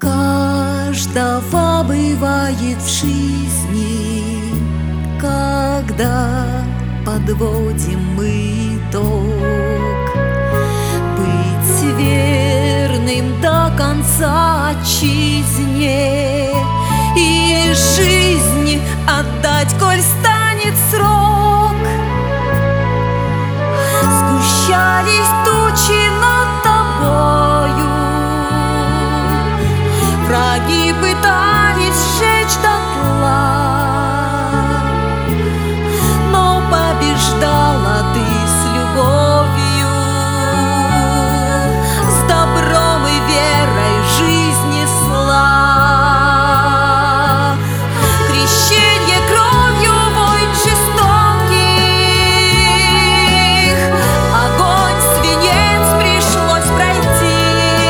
Каждого бывает в жизни, когда подводим мы итог. Быть верным до конца отчизне и жизни отдать, коль станет срок. Сгущались тучи над тобою, враги пытались сжечь дотла, но побеждала ты с любовью, с добром и верой жизнь несла. Крещение кровью войн жестоких, огонь, свинец пришлось пройти.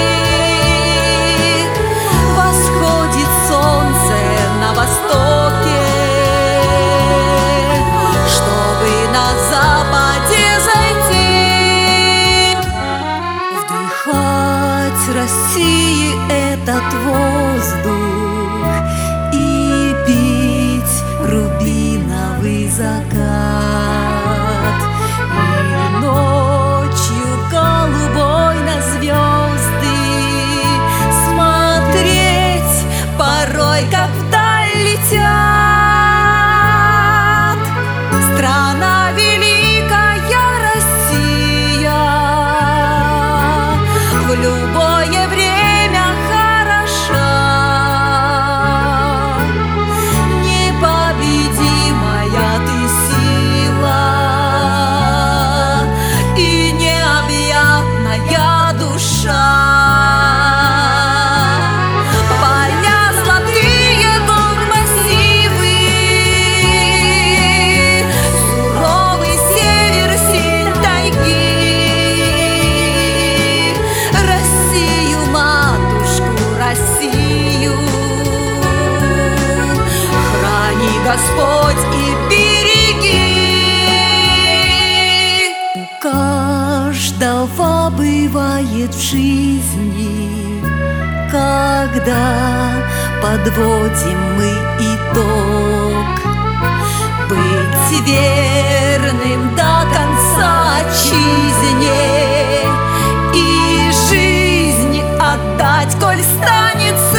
Восходит солнце на востоке, чтобы на западе зайти. Вдыхать России этот воздух и пить рубиновый закат, и ночью голубой на звезды смотреть, порой как вдаль летят. Страна великая Россия, в любое время хороша, непобедимая ты сила и необъятная душа. Поля золотые, гор массивы, суровый север, синь тайги. Россию, матушку, Россию храни Господь и береги. У каждого бывает в жизни, когда подводим мы итог. Быть верным до конца отчизне и жизнь отдать, коль станет